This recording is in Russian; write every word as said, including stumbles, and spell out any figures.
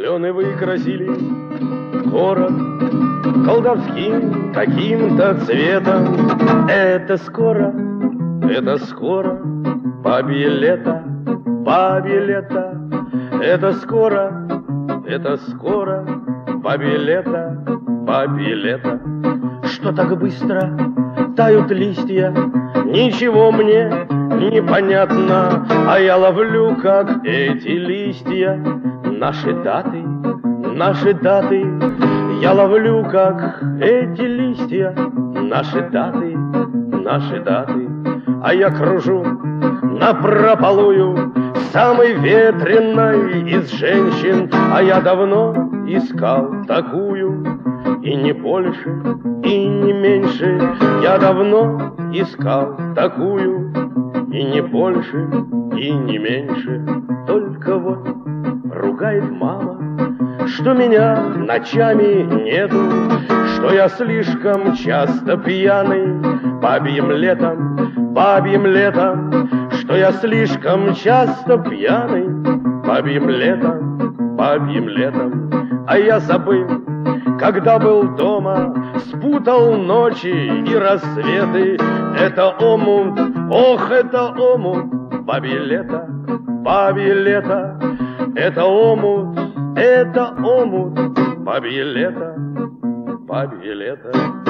Клены выкрасили город колдовским каким-то цветом. Это скоро, это скоро бабье лето, бабье лето. Это скоро, это скоро бабье лето, бабье лето. Что так быстро тают листья, ничего мне не понятно, а я ловлю, как эти листья, наши даты, наши даты. Я ловлю, как эти листья, наши даты, наши даты. А я кружу напропалую самой ветреной из женщин, а я давно искал такую, и не больше, и не меньше. Я давно искал такую, и не больше, и не меньше. Только вот ругает мама, что меня ночами нету, что я слишком часто пьяный бабьим летом, бабьим летом, что я слишком часто пьяный бабьим летом, бабьим летом. А я забыл, когда был дома, спутал ночи и рассветы. Это омут, ох, это омут, бабье лето, бабье лето. Это омут, это омут, бабье лето, бабье лето.